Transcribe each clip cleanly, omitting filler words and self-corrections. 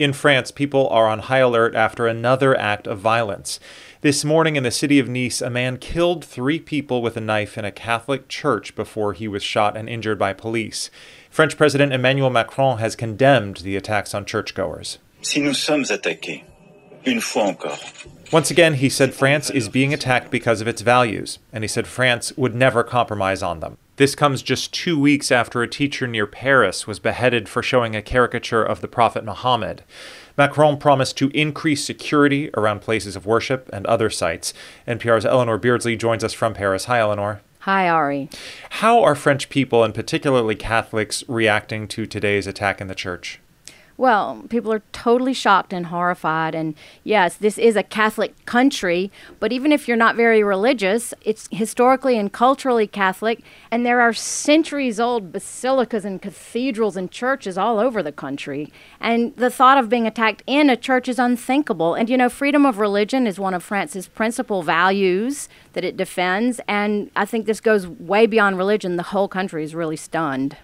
In France, people are on high alert after another act of violence. This morning in the city of Nice, a man killed 3 people with a knife in a Catholic church before he was shot and injured by police. French President Emmanuel Macron has condemned the attacks on churchgoers. Si nous sommes attaqués, une fois encore. Once again, he said France is being attacked because of its values, and he said France would never compromise on them. This comes just 2 weeks after a teacher near Paris was beheaded for showing a caricature of the Prophet Muhammad. Macron promised to increase security around places of worship and other sites. NPR's Eleanor Beardsley joins us from Paris. Hi, Eleanor. Hi, Ari. How are French people, and particularly Catholics, reacting to today's attack in the church? Well, people are totally shocked and horrified. And yes, this is a Catholic country, but even if you're not very religious, it's historically and culturally Catholic. And there are centuries-old basilicas and cathedrals and churches all over the country. And the thought of being attacked in a church is unthinkable. And, you know, freedom of religion is one of France's principal values that it defends. And I think this goes way beyond religion. The whole country is really stunned.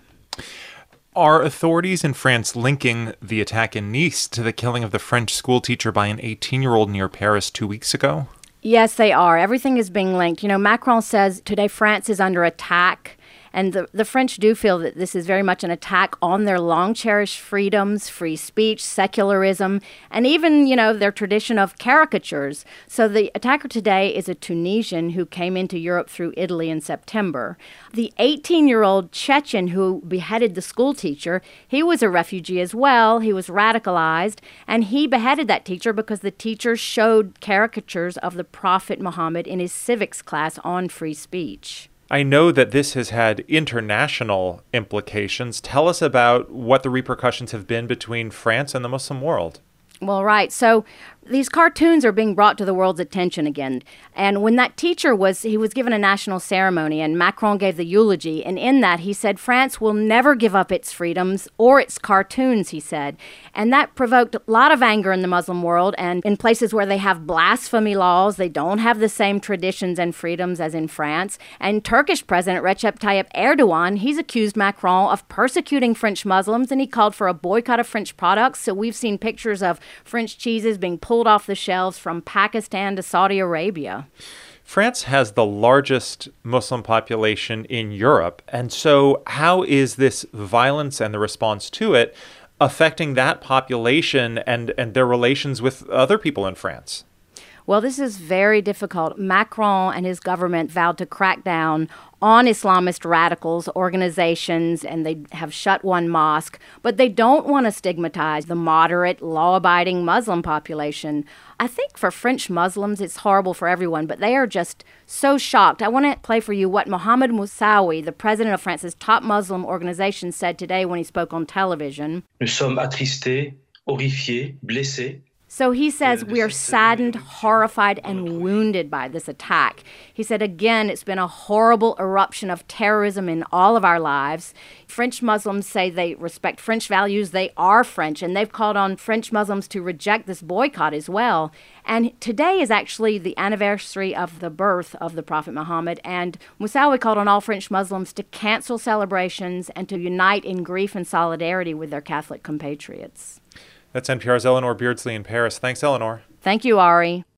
Are authorities in France linking the attack in Nice to the killing of the French schoolteacher by an 18-year-old near Paris 2 weeks ago? Yes, they are. Everything is being linked. You know, Macron says today France is under attack. And the French do feel that this is very much an attack on their long-cherished freedoms, free speech, secularism, and even, you know, their tradition of caricatures. So the attacker today is a Tunisian who came into Europe through Italy in September. The 18-year-old Chechen who beheaded the schoolteacher, he was a refugee as well. He was radicalized, and he beheaded that teacher because the teacher showed caricatures of the Prophet Muhammad in his civics class on free speech. I know that this has had international implications. Tell us about what the repercussions have been between France and the Muslim world. Well, right. So these cartoons are being brought to the world's attention again. And when that teacher was given a national ceremony and Macron gave the eulogy. And in that, he said, France will never give up its freedoms or its cartoons, he said. And that provoked a lot of anger in the Muslim world. And in places where they have blasphemy laws, they don't have the same traditions and freedoms as in France. And Turkish President Recep Tayyip Erdogan, he's accused Macron of persecuting French Muslims, and he called for a boycott of French products. So we've seen pictures of French cheeses being pulled off the shelves from Pakistan to Saudi Arabia. France has the largest Muslim population in Europe. And so how is this violence and the response to it affecting that population and their relations with other people in France? Well, this is very difficult. Macron and his government vowed to crack down on Islamist radicals, organizations, and they have shut one mosque. But they don't want to stigmatize the moderate, law-abiding Muslim population. I think for French Muslims, it's horrible for everyone, but they are just so shocked. I want to play for you what Mohamed Moussaoui, the president of France's top Muslim organization, said today when he spoke on television. Nous sommes attristés, horrifiés, blessés. So he says we are saddened, horrified, and wounded by this attack. He said, again, it's been a horrible eruption of terrorism in all of our lives. French Muslims say they respect French values. They are French, and they've called on French Muslims to reject this boycott as well. And today is actually the anniversary of the birth of the Prophet Muhammad, and Moussaoui called on all French Muslims to cancel celebrations and to unite in grief and solidarity with their Catholic compatriots. That's NPR's Eleanor Beardsley in Paris. Thanks, Eleanor. Thank you, Ari.